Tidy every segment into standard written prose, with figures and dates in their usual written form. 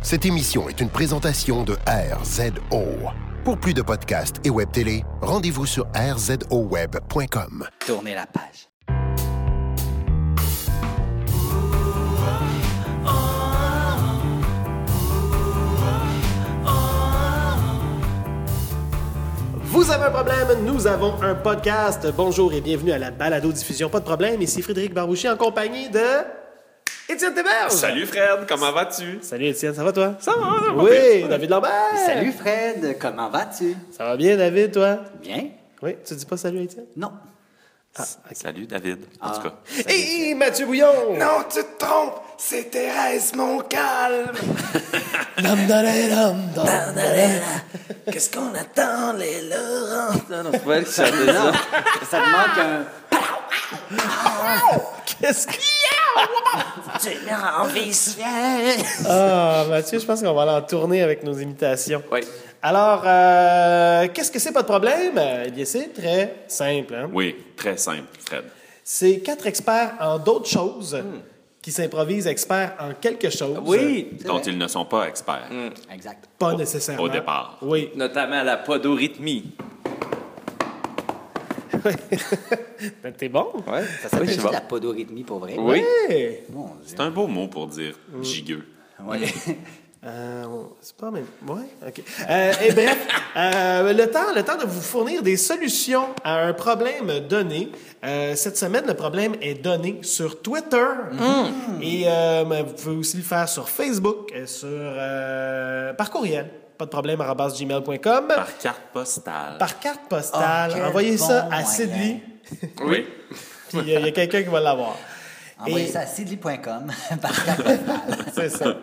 Cette émission est une présentation de RZO. Pour plus de podcasts et web télé, rendez-vous sur rzoweb.com. Tournez la page. Vous avez un problème, nous avons un podcast. Bonjour et bienvenue à la balado-diffusion. Pas de problème, ici Frédéric Barbouchi en compagnie de Étienne Théberge. Salut Fred, comment vas-tu? Salut Étienne, ça va toi? Ça va, ça va Oui, bien. David Lambert. Salut Fred, comment vas-tu? Ça va bien David, toi? Bien? Oui, tu dis pas salut Étienne? Non. Salut David, en tout cas. Et Mathieu Bouillon. Non, tu te trompes, c'est Thérèse Montcalm. Qu'est-ce qu'on attend, les Laurents? Non, c'est pas elle qui chante ça. Ça te manque un... Qu'est-ce que... Tu m'as envie, viens! Ah, Mathieu, je pense qu'on va aller en tournée avec nos imitations. Oui. Alors, qu'est-ce que c'est, pas de problème? Eh bien, c'est très simple. Hein? Oui, très simple, Fred. C'est 4 experts en d'autres choses qui s'improvisent experts en quelque chose. Dont ils ne sont pas experts Exact. Pas nécessairement. au départ. Oui. Notamment la podorythmie. T'es bon? Ouais, Ça s'appelle juste la podorythmie pour vrai? Oui. Hey. Mon Dieu. C'est un beau mot pour dire gigueux. Ouais. C'est pas même. Ouais, OK. Et bref, le temps de vous fournir des solutions à un problème donné. Cette semaine, le problème est donné sur Twitter. Et vous pouvez aussi le faire sur Facebook, par courriel. Pas de problème, @gmail.com. Par carte postale. Par carte postale. Oh, quel Envoyez ça bon à moyen. Sidley. Oui. Puis il y a quelqu'un qui va l'avoir. Envoyez Et- ça à sidley.com par carte postale. C'est ça.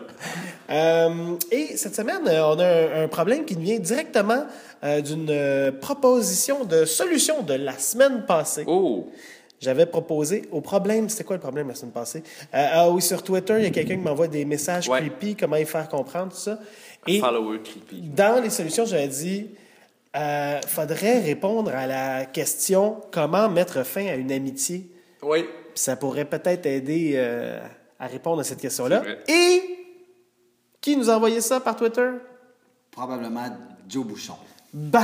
Et cette semaine, on a un problème qui nous vient directement d'une proposition de solution de la semaine passée. Oh! J'avais proposé au problème. C'était quoi le problème la semaine passée? Oui, sur Twitter, il y a quelqu'un qui m'envoie des messages Ouais. creepy, comment y faire comprendre tout ça. Et Follower creepy. dans les solutions, j'avais dit faudrait répondre à la question comment mettre fin à une amitié. Oui. Puis ça pourrait peut-être aider à répondre à cette question-là. C'est vrai. Et qui nous a envoyé ça par Twitter? Probablement Joe Bouchon. Banjo,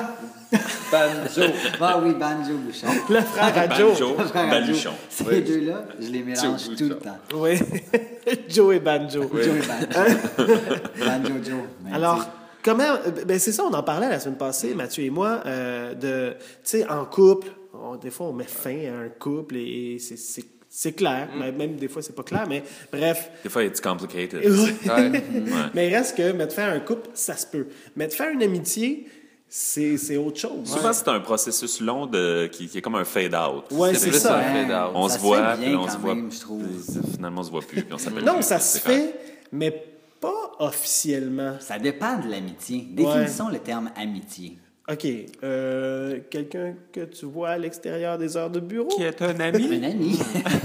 Banjo. Ah oui, Banjo Bouchon. le frère à Joe. Banjo, Frère à Baluchon. Joe. Ces deux-là, je les mélange Joe tout le Bouchon. temps. Oui, Joe et Banjo. Joe et Banjo. Banjo Joe. Mais Alors, comment... Ben c'est ça, on en parlait la semaine passée, Mathieu et moi, de... Tu sais, en couple, des fois, on met fin à un couple et c'est clair. Même des fois, c'est pas clair, mais bref. Des fois, it's complicated. Ouais. Mais il reste que mettre fin à un couple, ça se peut. Mettre fin à une amitié, c'est autre chose. Souvent, c'est un processus long qui est comme un fade-out. Ouais, C'est c'est plus ça. un fade-out. On Ça se voit, fait bien puis là, on quand se voit. même, je trouve. Puis finalement, on se voit plus, puis on s'appelle Non, plus. ça se C'est correct. fait, mais pas officiellement. Ça dépend de l'amitié. Définissons le terme amitié. OK. Quelqu'un que tu vois à l'extérieur des heures de bureau? Qui est un ami? Un ami.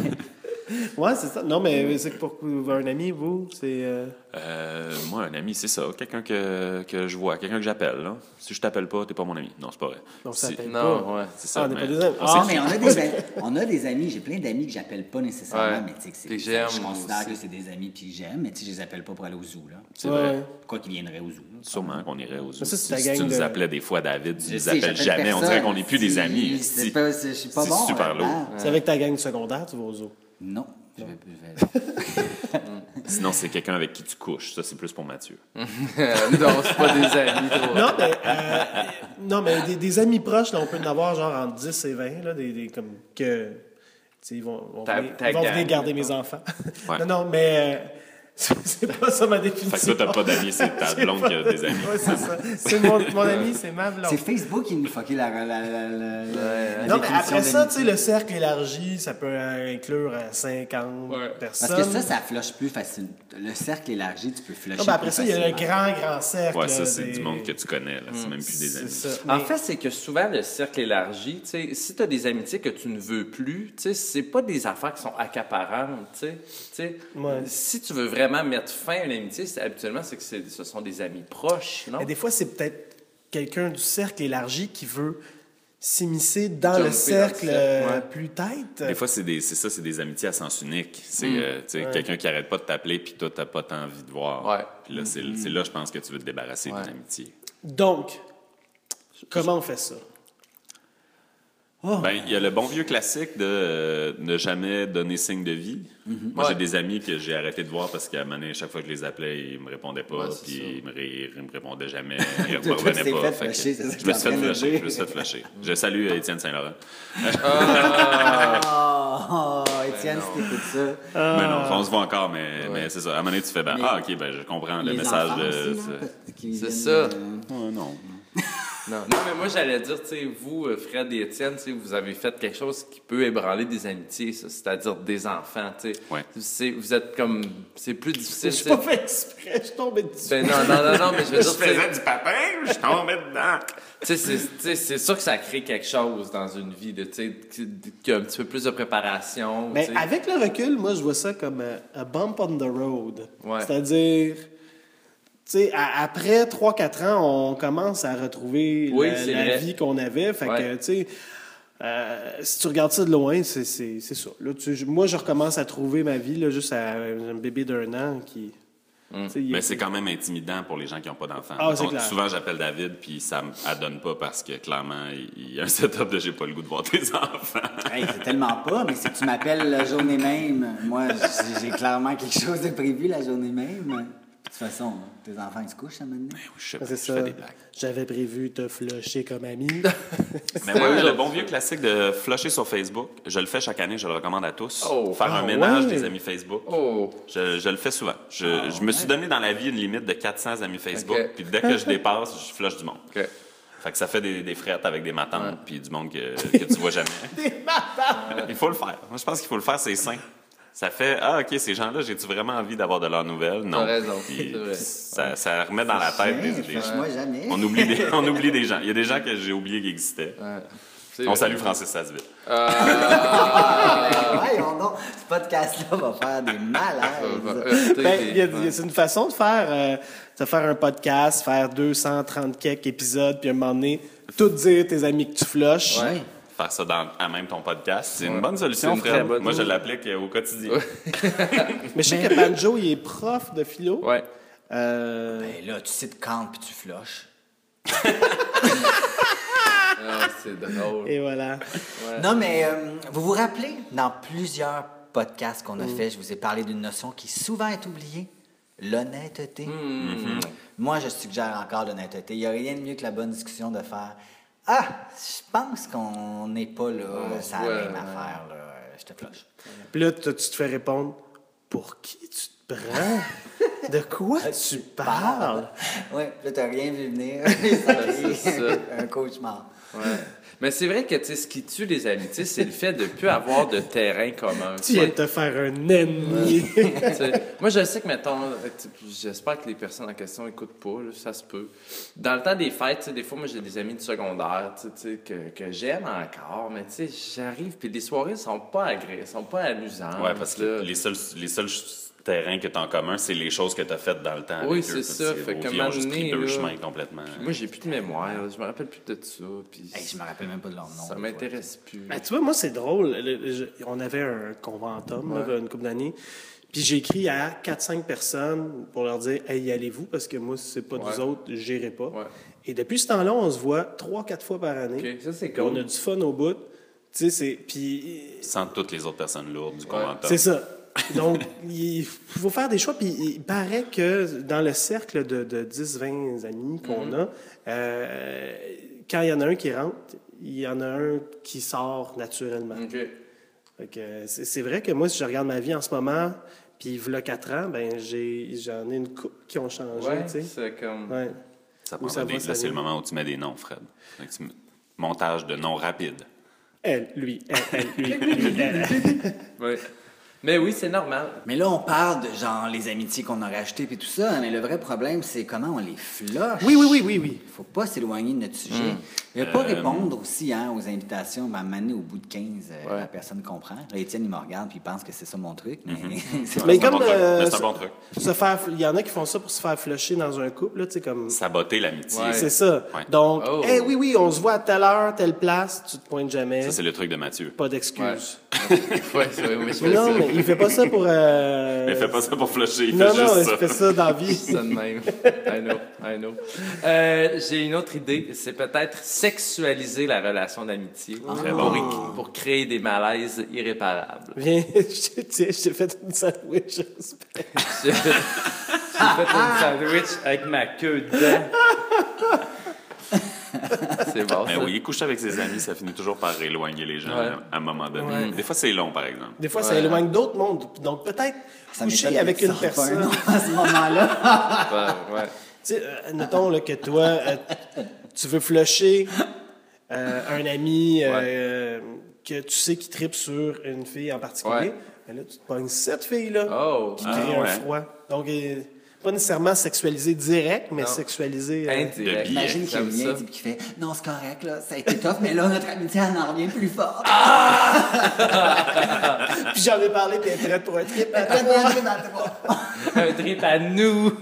Ouais, c'est ça. Non, mais c'est que pour un ami, vous, c'est... Moi, un ami, c'est ça. Quelqu'un que je vois, quelqu'un que j'appelle. Là. Si je t'appelle pas, t'es pas mon ami. Non, c'est pas vrai. Donc, ça Si- s'appelle Non, pas. ouais. C'est ça. on n'est mais pas des amis. on Ah, sait mais qui- on a des amis. J'ai plein d'amis que j'appelle pas nécessairement, Ouais. mais tu sais que c'est. Que j'aime Je considère aussi. que c'est des amis puis que j'aime, mais tu sais, je les appelle pas pour aller au zoo, là. C'est vrai. Ouais. Quoi qu'ils viendraient au zoo. Sûrement qu'on irait aux Mais ça, c'est ta Si gang tu nous de- appelais des fois, David, tu Je nous sais, appelles j'appelle jamais. On personne. dirait qu'on n'est plus des amis. C'est Si- pas- je suis pas c'est bon. super là-dedans. lourd. C'est avec ta gang du secondaire, tu vas au zoo. Non. Je vais- Sinon, c'est quelqu'un avec qui tu couches. Ça, c'est plus pour Mathieu. Non, c'est pas des amis. Trop. Non, mais des amis proches, là, on peut en avoir genre entre 10 et 20, là, comme que... Tu sais, ils vont Ta venir gang, garder mes enfants. Ouais. Non, mais... c'est pas ça ma définition. Fait que toi, t'as pas d'amis, c'est ta J'ai blonde pas qui a de- des amis. Ouais, c'est ça. C'est mon ami, c'est ma blonde. C'est Facebook qui nous fucké la Non, mais définition après ça, tu sais, d'amitié. le cercle élargi, ça peut inclure 50 personnes. Parce que ça flush plus facile. Le cercle élargi, tu peux flusher. Non, ben après ça, il y a le facilement. grand cercle. Ouais, ça, là, c'est des- du monde que tu connais. Là. C'est même plus des C'est amis. ça. En Mais- fait, c'est que souvent, le cercle élargi, tu sais, si tu as des amitiés que tu ne veux plus, tu sais, c'est pas des affaires qui sont accaparantes, tu sais. Tu sais. Ouais. Si tu veux vraiment mettre fin à une amitié, habituellement, c'est que ce sont des amis proches, non? mais des fois, c'est peut-être quelqu'un du cercle élargi qui veut s'immiscer dans Jumper le cercle dans le cercle, ouais. plus tête. Des fois, c'est des amitiés à sens unique. C'est tu sais, quelqu'un qui arrête pas de t'appeler, puis toi, t'as pas tant envie de voir. Ouais. Puis là, c'est là, je pense que tu veux te débarrasser Ouais. d'une amitié. Donc, comment on fait ça? Ben, il y a le bon vieux classique de ne jamais donner signe de vie. Moi, j'ai Ouais. des amis que j'ai arrêté de voir parce qu'à un moment donné, chaque fois que je les appelais, ils me répondaient pas, Ouais, c'est puis ça. ils me répondaient jamais, ils Toi, me tu revenaient t'es pas. fait Fait que flusher, c'est ça que je me suis t'es en fait train de flusher. dire. Je me suis fait flusher. Je salue Étienne Saint-Laurent. Oh, Étienne, si t'écoutes ça. Mais non, on se voit encore, mais c'est ça. À un moment donné, tu fais, OK, ben je comprends le Les message enfants de... aussi, là, qui C'est viennent, ça. Non. Non, mais moi, j'allais dire, tu sais, vous, Fred et Étienne, tu sais, vous avez fait quelque chose qui peut ébranler des amitiés, ça, c'est-à-dire des enfants, tu sais. Ouais. Vous êtes comme... C'est plus difficile, Je tu suis sais. pas fait exprès, je suis tombé dessus. Ben non, mais je veux dire, tu sais, du papin, je tombais dedans. tu sais, c'est sûr que ça crée quelque chose dans une vie, là, tu sais, qui a un petit peu plus de préparation, Mais tu sais. avec le recul, moi, je vois ça comme un bump on the road. Ouais. C'est-à-dire, tu sais, après 3-4 ans, on commence à retrouver Oui, la c'est vrai. vie qu'on avait. Fait Ouais. que, tu sais, si tu regardes ça de loin, c'est ça. Là, moi, je recommence à trouver ma vie, là, juste à un bébé d'1 an qui... tu sais, il Mais est- c'est quand même intimidant pour les gens qui n'ont pas d'enfants. Ah, c'est Donc, clair. souvent, j'appelle David, puis ça ne donne pas parce que, clairement, il y a un setup de « j'ai pas le goût de voir tes enfants Hey, c'est tellement pas, mais si tu m'appelles la journée même, moi, j'ai clairement quelque chose de prévu la journée même. De toute façon, tes enfants, ils se couchent à un moment donné. » C'est Je ça. fais des blagues. J'avais prévu te flusher comme ami. Mais moi, le bon vieux classique de flusher sur Facebook, je le fais chaque année, je le recommande à tous. Oh. Faire un Ah, ménage ouais. des amis Facebook. Oh! Je le fais souvent. Je me suis donné dans la vie une limite de 400 amis Facebook, Ok. puis dès que je dépasse, je flush du monde. OK. Fait que ça fait des frettes avec des matantes, puis du monde que tu vois jamais. Des matantes! Il faut le faire. Moi, je pense qu'il faut le faire, c'est sain. Ça fait, OK, ces gens-là, j'ai-tu vraiment envie d'avoir de leurs nouvelles? Non. T'as raison, Puis c'est vrai. ça remet dans la tête des Moi, jamais. on oublie des gens. Il y a des gens que j'ai oublié qu'ils existaient. C'est On vrai. salue Francis Sasseville. Voyons donc, ce podcast-là va faire des malaises. Ben, c'est une façon de faire un podcast, faire 230 quelques épisodes, puis à un moment donné, tout dire tes amis que tu flushes. Ouais. Faire ça à même ton podcast, c'est une bonne solution, C'est une très Fred. bonne Moi, je idée. l'applique au quotidien. Mais je sais que Banjo, il est prof de philo. Ouais. Ben là, tu cites Kant puis tu flushes. Ah, c'est drôle. Et voilà. Non, mais vous vous rappelez, dans plusieurs podcasts qu'on a fait, je vous ai parlé d'une notion qui souvent est oubliée, l'honnêteté. Moi, je suggère encore l'honnêteté. Il n'y a rien de mieux que la bonne discussion de faire « Ah, je pense qu'on n'est pas là, ça a la même affaire, là. Je te flush. » Puis là, tu te fais répondre pour qui tu te prends? De quoi tu parles? Oui, là, t'as rien vu venir. C'est ça. Un cauchemar. Ouais. Mais c'est vrai que, tu sais, ce qui tue les amitiés, c'est le fait de ne plus avoir de terrain commun. Tu viens de te faire un ennemi. Tu sais, moi, je sais que, mettons, j'espère que les personnes en question n'écoutent pas, là, ça se peut. Dans le temps des fêtes, tu sais, des fois, moi, j'ai des amis du secondaire, tu sais, que j'aime encore, mais tu sais, j'arrive, puis les soirées sont pas agréables, sont pas amusantes. Ouais, parce que là. les seuls terrains que tu as en commun, c'est les choses que tu as faites dans le temps. Oui, avec eux. c'est ça. Fait Vos qu'à vies un ont juste moment pris donné, deux là, chemins complètement. Moi, j'ai plus de mémoire, je me rappelle plus de ça, puis Hey, je me rappelle même pas de leur nom. ça m'intéresse plus. Ben, tu vois, moi, c'est drôle. On avait un conventum, là, une couple d'années. Puis j'ai écrit à 4-5 personnes pour leur dire « Hey, y allez-vous? Parce que moi, si c'est pas Ouais. vous autres, j'irai pas. Ouais. Et depuis ce temps-là, on se voit 3-4 fois par année. OK, ça, c'est Puis on cool. a du fun au bout. Tu sais, c'est... Puis Sans toutes les autres personnes lourdes du conventum. c'est ça. Donc, il faut faire des choix. Puis il paraît que dans le cercle de 10-20 amis qu'on a, quand il y en a un qui rentre, il y en a un qui sort naturellement. OK. Fait que c'est vrai que moi, si je regarde ma vie en ce moment, puis il y a 4 ans, ben j'en ai une couple qui ont changé, Ouais, tu sais. c'est comme... Ouais. Ça Où ça prendra va, là, ça c'est le vient. moment où tu mets des noms, Fred. Fait que montage de noms rapides. Elle, lui, elle, lui, lui, elle. Ouais. Mais oui, c'est normal. Mais là, on parle de genre les amitiés qu'on a rachetées et tout ça, mais le vrai problème, c'est comment on les flush. Oui. Faut pas s'éloigner de notre sujet. Il va pas répondre aussi aux invitations. Ben, à un moment donné, au bout de 15, la personne comprend. Là, Étienne, il me regarde puis il pense que c'est ça mon truc. Mais c'est Mais C'est un comme bon truc. Mais c'est un bon truc. il y en a qui font ça pour se faire flusher dans un couple, là, tu sais, comme. Saboter l'amitié. Ouais. C'est ça. Ouais. Donc, Oh. oui, on se voit à telle heure, telle place, tu te pointes jamais. Ça, c'est le truc de Mathieu. Pas d'excuses. Oui, je fais Non, ça. mais il fait pas ça pour. Mais il fait pas ça pour flusher, il Non, fait juste il ça. fait ça dans la vie. Ça de même. I know. J'ai une autre idée. C'est peut-être sexualiser la relation d'amitié Très bon. pour créer des malaises irréparables. Viens, je t'ai fait une sandwich, j'espère. J'ai fait un sandwich avec ma queue dedans. C'est bon, Mais ça. oui, coucher avec ses amis, ça finit toujours par éloigner les gens Ouais. à un moment donné. Ouais. Des fois, c'est long, par exemple. Des fois, ça éloigne d'autres mondes. Donc, peut-être Ça coucher m'étonne avec qu'il une sorte pas un personne. nom à ce moment-là. Ouais. Tu sais, admettons là, que toi, tu veux flusher un ami que tu sais qui tripe sur une fille en particulier. Ouais. Mais là, tu te pognes cette fille-là Oh, qui crée un ouais. froid. Donc, pas nécessairement sexualisé direct, mais Non. sexualisé. indirect. de Imagine qu'il J'aime vient ça. et qu'il fait non, c'est correct, là, ça a été tough, mais là, notre amitié elle en revient plus forte. Puis j'en ai parlé, puis elle est prête pour un trip. Un trip à nous.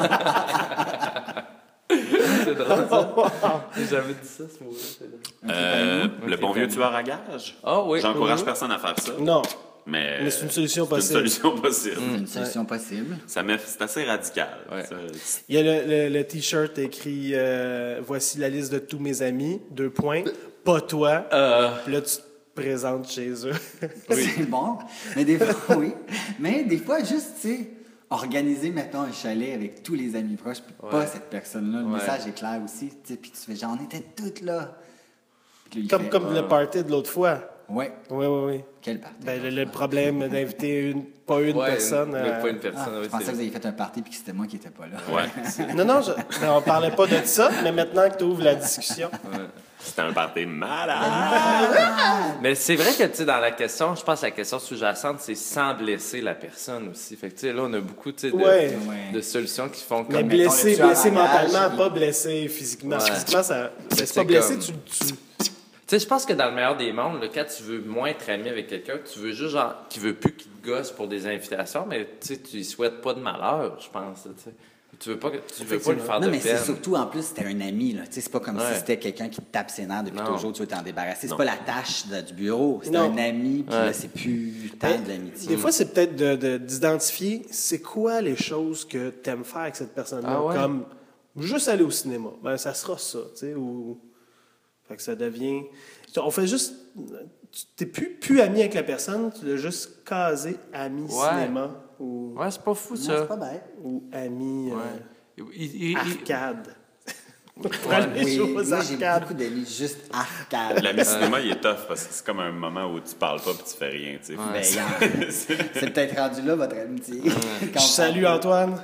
C'est drôle, ça. J'ai jamais dit ça, ce mot-là. C'est drôle. Le bon vieux tueur à gage. Ah oui. J'encourage personne à faire ça. Non, Mais mais c'est une solution c'est possible. une solution possible. Une solution possible. C'est assez radical. Ouais. Ça, Il y a le T-shirt écrit voici la liste de tous mes amis, 2 points, pas toi. Puis là, tu te présentes chez eux. C'est bon. Mais des fois, oui. Mais des fois, juste, tu sais, organiser, mettons, un chalet avec tous les amis proches, puis pas cette personne-là. Le message est clair aussi, tu sais, puis tu fais genre, on était toutes là. Puis lui, il fait, Comme le party de l'autre fois. Ouais. Oui. Quel party? Ben, le problème d'inviter pas une personne. Pas une Ah, personne. je oui, pensais c'est- que vous aviez fait un party puis que c'était moi qui n'étais pas là. Ouais. Non, on parlait pas de ça, mais maintenant que tu ouvres la discussion. C'était un party malade. Mais c'est vrai que, tu sais, dans la question, je pense que la question sous-jacente, c'est sans blesser la personne aussi. Fait que, tu sais, là, on a beaucoup, tu sais, Ouais. de solutions qui font Mais comme... blessé mettons, le tueur mentalement, à gage, pas blessé physiquement. Ouais. Physiquement, ça. C'est c'est pas blessé, comme- tu. Tu sais, je pense que dans le meilleur des mondes, là, quand tu veux moins être ami avec quelqu'un, tu veux juste genre qui veut plus qu'il te gosse pour des invitations, mais tu sais, tu lui souhaites pas de malheur, je pense. Tu sais. Tu veux pas lui faire Non, de mais peine. c'est surtout, en plus, c'était un ami, là. Tu sais, c'est pas comme Ouais. si c'était quelqu'un qui te tape ses nerfs depuis Non. toujours, tu veux t'en débarrasser. C'est Non. pas la tâche du bureau. C'est Non. un ami, puis Ouais. là, c'est plus tant de l'amitié. Des fois, c'est peut-être d'identifier c'est quoi les choses que tu aimes faire avec cette personne-là. Ah ouais? Comme juste aller au cinéma. Ben, ça sera ça, tu sais. Ou... Fait que ça devient. On fait juste. Tu t'es plus ami avec la personne, tu l'as juste casé ami cinéma ou, Ouais, c'est pas fou, Non, ça. c'est pas bête. ou ami arcade. Pour Ouais. aller Oui, jouer aux moi, j'ai arcades. beaucoup d'amis juste arcade. L'ami cinéma, il est tough parce que c'est comme un moment où tu parles pas et tu fais rien. Tu sais. Ben, c'est peut-être rendu là, votre amitié. Je salue Antoine.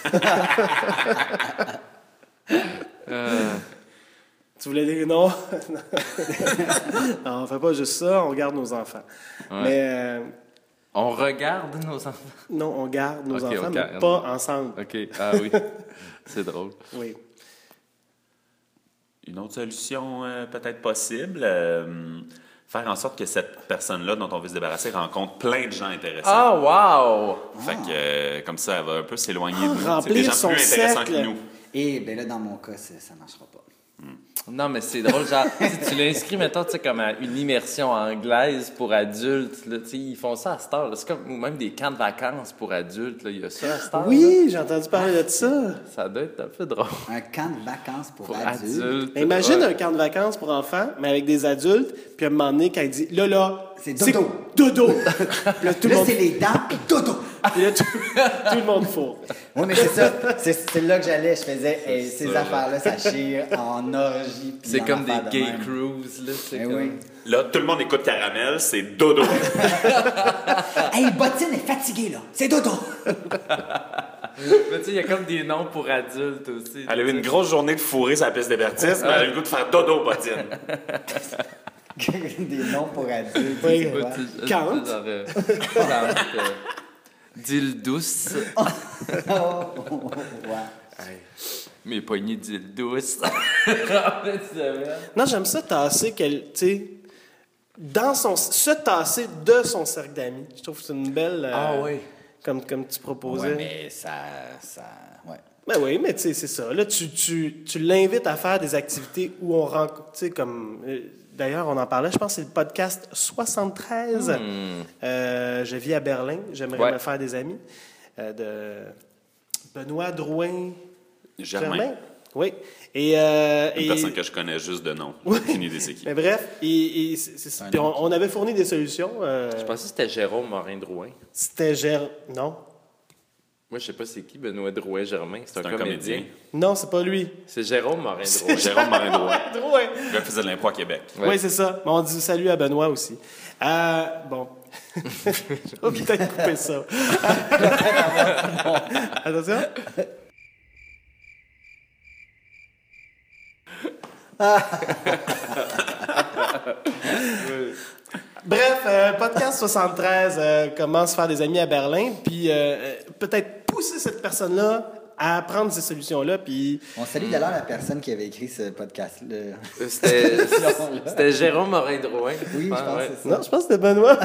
Tu voulais dire non? Non, on fait pas juste ça, on garde nos enfants. Mais On regarde nos enfants. non, on garde nos Ok, enfants, on mais garde. pas ensemble. OK. Ah oui. C'est drôle. Oui. Une autre solution peut-être possible, faire en sorte que cette personne-là dont on veut se débarrasser rencontre plein de gens intéressants. Ah, wow! Fait que comme ça, elle va un peu s'éloigner de nous. remplir Des gens son plus intéressants cercle. que nous. Et ben là, dans mon cas, ça marchera pas. Non, mais c'est drôle, genre, tu l'as inscrit, mettons, tu sais, comme à une immersion anglaise pour adultes, là, tu sais, ils font ça à cette heure, là. C'est comme, ou même des camps de vacances pour adultes, là, il y a ça à cette heure, là. Oui, j'ai entendu parler de ça. Ça doit être un peu drôle. Un camp de vacances pour Pour adultes. adultes. Mais imagine Ouais. un camp de vacances pour enfants, mais avec des adultes, puis à un moment donné, quand il dit là, C'est dodo. Dodo. Puis là, tout le Là, monde. c'est les dents, puis dodo. Puis là, tout le monde fourre. Oui, mais c'est ça. C'est là que j'allais. Je faisais ces ça. affaires-là, ça chire en orgie. puis C'est en comme des affaires de gay même. cruises, là, c'est Eh comme... oui. Là, tout le monde écoute Caramel, c'est dodo. Hey, Bottine est fatiguée, là. C'est dodo. Mais tu sais, il y a comme des noms pour adultes aussi. Elle a eu une grosse journée de fourrer sa piste d'hébertisme, mais elle a eu le goût de faire dodo, Potine. Des noms pour adultes. Oui. c'est quoi? Kant. Dildouce. Oh, ouais. Mes poignées dildouce. Non, j'aime ça tasser, tu sais, se tasser de son cercle d'amis. Je trouve que c'est une belle... Oui. Comme tu proposais. Ouais, mais ça ouais. Ben oui, mais tu sais, c'est ça. Là, tu l'invites à faire des activités où on rencontre, tu sais, comme... D'ailleurs, on en parlait, je pense que c'est le podcast 73. Je vis à Berlin, j'aimerais me faire des amis. De Benoît Drouin Germain. Oui. Et Une personne que je connais juste de nom. J'ai aucune idée c'est qui. Mais bref, puis on avait fourni des solutions. Je pensais que c'était Jérôme Morin-Drouin. C'était Non. Moi, je sais pas c'est qui Benoît Drouin-Germain. C'est un comédien. Non, c'est pas lui. C'est Jérôme Morin-Drouin. Jérôme Morin-Drouin. Drouin. Le gars faisait de l'impro à Québec. Ouais. Oui, c'est ça. Mais on dit salut à Benoît aussi. Bon. Je vais peut-être couper ça. Attention. Bref, podcast 73 commence à faire des amis à Berlin, puis peut-être pousser cette personne-là à prendre ces solutions-là, puis... On salue d'ailleurs la personne qui avait écrit ce podcast-là. C'était Jérôme Morin-Drouin. Oui, je pense que c'est ça. Non, je pense que c'était Benoît.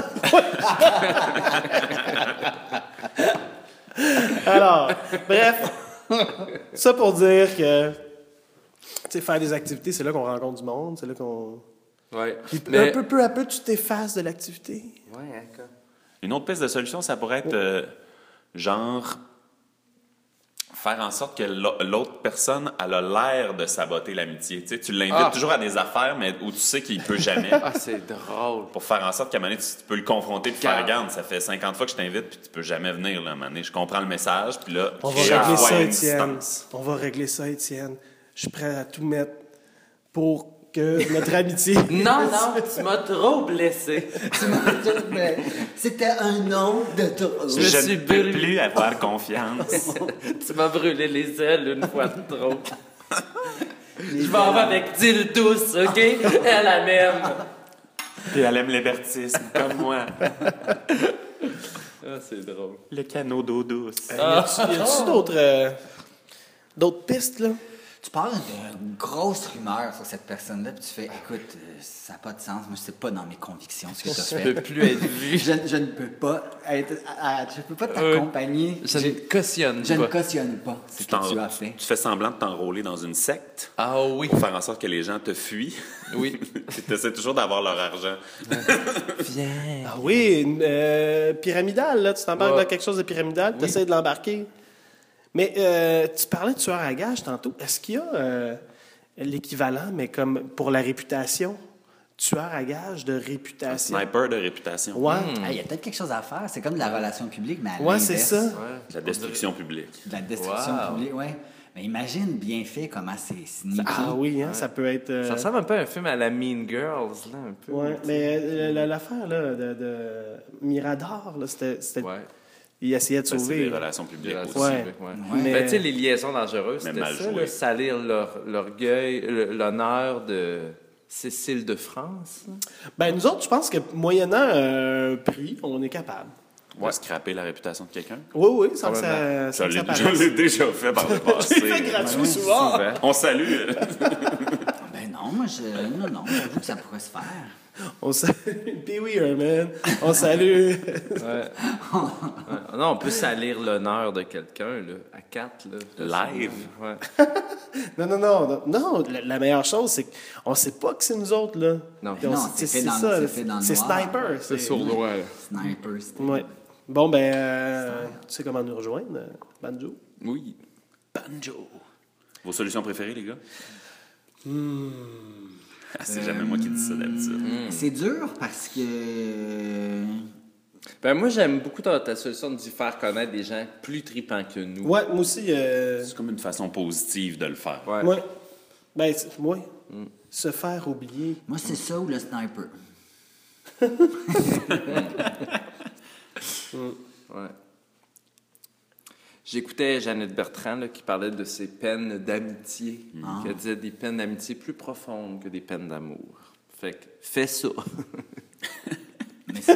Alors, bref, ça pour dire que, tu sais, faire des activités, c'est là qu'on rencontre du monde, c'est là qu'on... Ouais. Puis Mais... peu à peu, tu t'effaces de l'activité. Ouais, d'accord. Une autre piste de solution, ça pourrait être genre faire en sorte que l'autre personne elle a l'air de saboter l'amitié. Tu sais, tu l'invites toujours à des affaires, mais où tu sais qu'il peut jamais. C'est drôle. Pour faire en sorte qu'à un moment donné, tu peux le confronter et faire regarde, ça fait 50 fois que je t'invite puis tu peux jamais venir. Là, à un moment donné. Je comprends le message, puis là, On tu va crées régler une ça, Étienne. distance. On va régler ça, Étienne. Je suis prêt à tout mettre pour que notre amitié... Non, tu m'as trop blessé. C'était un nom de trop. Je Je suis ne peux brûlé. plus avoir confiance. Tu m'as brûlé les ailes une fois de trop. Je m'en vais avec Dildouce, OK? Elle la même. Puis elle aime l'hébertisme, comme moi. C'est drôle. Le canot d'eau douce. Y a-tu d'autres pistes, là? Tu parles d'une grosse rumeur sur cette personne-là, puis tu fais, écoute, ça n'a pas de sens, moi, c'est pas dans mes convictions ce que tu as Je fait. peux plus être vu. Je ne peux pas t'accompagner. Je ne cautionne Je ne pas. cautionne pas ce que tu as fait. Tu fais semblant de t'enrôler dans une secte Ah oui. pour faire en sorte que les gens te fuient. Oui. Tu essaies toujours d'avoir leur argent. Viens. Ah oui, pyramidal, là. Tu t'embarques dans quelque chose de pyramidal, tu essaies de l'embarquer. Mais tu parlais de tueur à gages tantôt. Est-ce qu'il y a l'équivalent, mais comme pour la réputation? Tueur à gages de réputation. Sniper de réputation. Ouais. Il y a peut-être quelque chose à faire. C'est comme de la relation publique, mais à Ouais, l'inverse. c'est ça. La destruction publique. De la destruction Wow. publique, oui. Mais imagine bien fait comment c'est sneaky. Ah oui, hein, ça peut être... Ça ressemble un peu à un film à la Mean Girls, là, un peu. Ouais, mais l'affaire là, de Mirador, là, c'était Ouais. il essayait de Ça, c'est sauver. des relations publiques Ouais. aussi. Ouais. Mais- Ben, tu sais, les liaisons dangereuses, Mais c'était mal ça, joué. là, salir l'orgueil, l'honneur de Cécile de France. là. Ben nous autres, je pense que moyennant un prix, on est capable. Ouais. Scraper la réputation de quelqu'un. Oui, sans que Probablement. ça Je paraisse. l'ai déjà fait par le passé. C'est fait gratuit souvent. Souvent. On salue. Ben non, moi, non, j'avoue que ça pourrait se faire. On salue Pee-wee Herman. On salue. Ouais. Non, on peut salir l'honneur de quelqu'un, là, à 4, là. Live. Ouais. Non, la meilleure chose, c'est qu'on sait pas que c'est nous autres, là. Non. Puis Non, c'est c'est fait dans- ça. c'est fait dans le C'est noir. Sniper. C'est sournois, là. Sniper, c'était... Ouais. Bon, ben, tu sais comment nous rejoindre, Banjo? Oui. Banjo. Vos solutions préférées, les gars? Ah, c'est jamais moi qui dis ça d'habitude. C'est dur parce que... Ben, moi, j'aime beaucoup ta solution d'y faire connaître des gens plus tripants que nous. Ouais, moi aussi. C'est comme une façon positive de le faire. Ouais. Ouais. Ben, ouais. Se faire oublier. Moi, c'est ça ou le sniper. Ouais. J'écoutais Jeannette Bertrand là, qui parlait de ses peines d'amitié. Qui disait des peines d'amitié plus profondes que des peines d'amour. Fait que fais ça. Mais c'est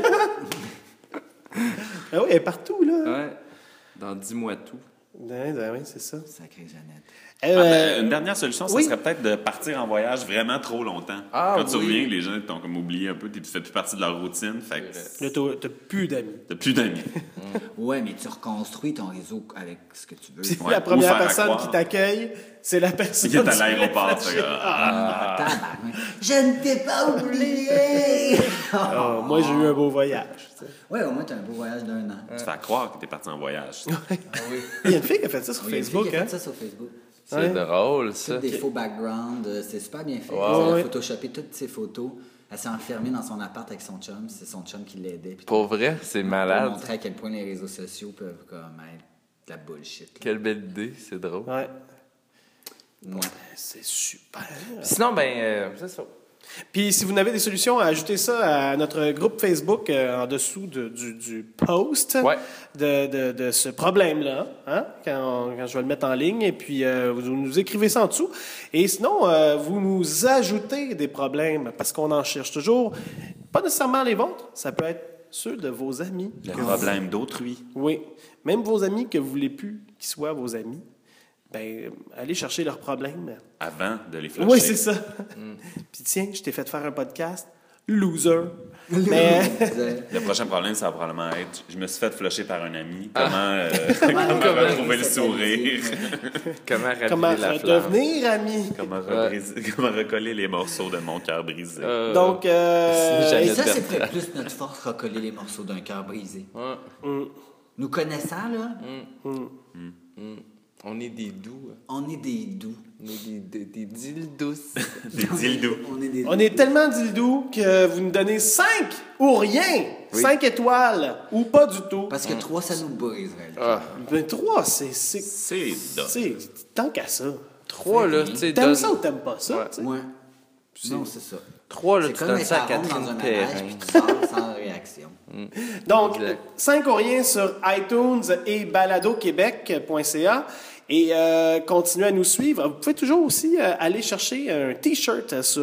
Ah oui, elle est partout, là. Ouais. Dans 10 mois tout. Oui, c'est ça. sacré Jeannette. Une dernière solution, ça oui. serait peut-être de partir en voyage vraiment trop longtemps. Ah, Quand tu oui. reviens, les gens t'ont comme oublié un peu, tu fais plus partie de leur routine, fait que Là, t'as plus d'amis. t'as plus d'amis. Ouais, mais tu reconstruis ton réseau avec ce que tu veux. Puis Ouais, la ou première faire à personne croire. qui t'accueille, c'est la personne Il est à qui l'aéroport, réfléchit. c'est gars. Tabarnak. Je ne t'ai pas oublié! Ah, moi, j'ai eu un beau voyage. Tu sais. Ouais, au moins, t'as un beau voyage d'1 an. Tu fais croire que t'es parti en voyage. Il y a une fille qui a fait ça sur Il y a une Facebook. fille qui a Hein? fait ça sur Facebook. C'est Ouais. drôle, ça. Toutes des faux backgrounds, c'est super bien fait. Ouais. Elle a Ouais. photoshopé toutes ses photos. Elle s'est enfermée dans son appart avec son chum. C'est son chum qui l'aidait. Puis Pour vrai, c'est pour malade. montrer à quel point les réseaux sociaux peuvent comme être de la bullshit. là. Quelle belle idée, c'est drôle. Ouais. Ouais. C'est super. Sinon, c'est ça. Puis si vous avez des solutions, ajoutez ça à notre groupe Facebook en dessous du post Ouais. de ce problème-là, hein? Quand je vais le mettre en ligne. Et puis vous nous écrivez ça en dessous. Et sinon, vous nous ajoutez des problèmes parce qu'on en cherche toujours. Pas nécessairement les vôtres, ça peut être ceux de vos amis. Le problème d'autrui. Oui. Même vos amis que vous voulez plus qu'ils soient vos amis, ben allez chercher leurs problèmes. Avant de les flusher. Oui, c'est ça. Puis tiens, je t'ai fait faire un podcast. Loser. Mais Le prochain problème, ça va probablement être je me suis fait flusher par un ami. Comment retrouver le sourire? Comment rappeler comment la flamme? devenir ami? Comment recoller les morceaux de mon cœur brisé? Donc, Jamais. Et ça, Bertrand. c'est peut-être plus notre force, recoller les morceaux d'un cœur brisé. Nous connaissant, là, On est des doux. on est des doux. On est des dildos. Des dildos. On est des on est tellement dildou que vous nous donnez 5 ou rien. 5 étoiles ou pas du tout. Parce que 3, ça nous briserait. Ben, 3, c'est C'est dingue. tant qu'à ça. 3, là, tu sais, T'aimes donne... ça ou t'aimes pas ça? Ouais. tu sais? Ouais. Non, c'est ça. 3, là, C'est tu comme donnes être ça à à ronde dans Catherine un manège, Perrin. puis tu sors sans réaction. Donc, Exact. 5 ou rien sur iTunes et baladoquebec.ca. Et continuez à nous suivre. Vous pouvez toujours aussi aller chercher un T-shirt sur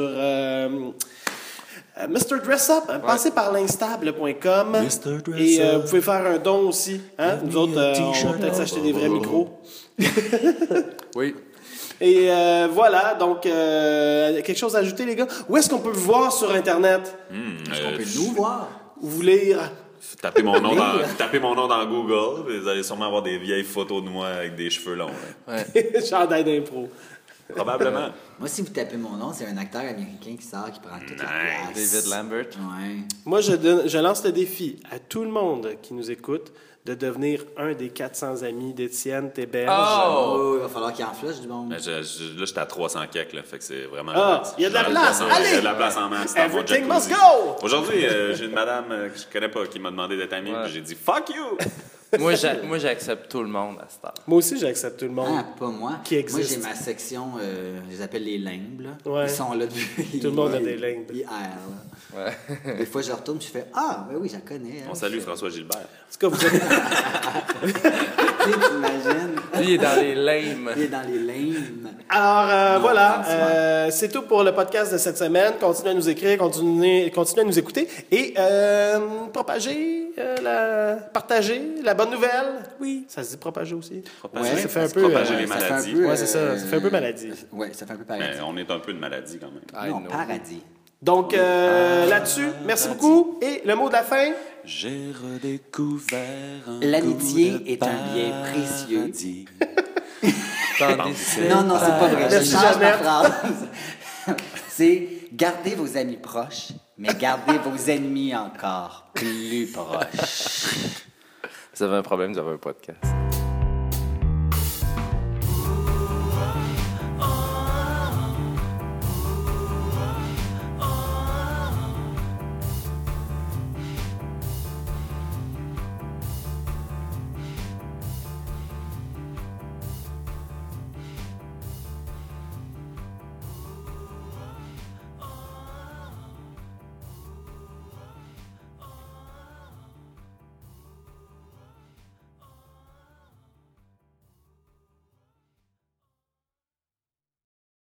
Mr. Dress Up. Passez par l'instable.com. Mr. Dress Et Up. vous pouvez faire un don aussi. Hein? Nous autres, on va peut-être s'acheter des vrais micros. Oui. Et voilà, donc, quelque chose à ajouter, les gars? Où est-ce qu'on peut vous voir sur Internet? On peut nous voir. Ou vous lire? Tapez mon nom dans Google, puis vous allez sûrement avoir des vieilles photos de moi avec des cheveux longs. là. Chandail d'impro. Probablement. Moi, si vous tapez mon nom, c'est un acteur américain qui sort, qui prend toute la place. David Lambert. Ouais. Moi, je lance le défi à tout le monde qui nous écoute de devenir un des 400 amis d'Étienne Théberge. Oh, il va falloir qu'il en flush du monde. Mais là, j'étais à 300 kek, là, fait que c'est vraiment... Ah, il y a de la place, allez! Il y a de la place en masse dans mon Everything jacuzzi. must go! Aujourd'hui, j'ai une madame que je connais pas qui m'a demandé d'être amie, puis j'ai dit « Fuck you! Moi, j'accepte tout le monde à cette heure. Moi aussi, j'accepte tout le monde. Ah, pas moi. Qui existe. Moi, j'ai ma section, je les appelle les limbes. Là. Ouais. Ils sont là depuis. Tout le monde a des limbes. Hier, là. Des fois, je retourne, je fais Ah, ben oui, je la connais. » On salue François Gilbert. En tout cas, vous êtes... T'imagines? Lui, il est dans les lames. Il est dans les limbes. Alors, Non, voilà, franchement. c'est tout pour le podcast de cette semaine. Continuez à nous écrire, continuez à nous écouter et partager la bonne nouvelle. Oui. Ça se dit propager aussi. Propager, ça fait un se peu... propager les Ça fait un maladies. peu, Ouais, c'est ça. Ça fait un peu maladie. Ouais, ça fait un peu Mais paradis. on est un peu une maladie quand même. Non, paradis. Donc, là-dessus, merci beaucoup. Et le mot de la fin? J'ai redécouvert un L'amitié goût de est un bien précieux. paradis. Non, non, c'est pas vrai. Je Merci, change ma Jeannette. phrase. C'est gardez vos amis proches, mais gardez vos ennemis encore plus proches. Vous avez un problème, vous avez un podcast.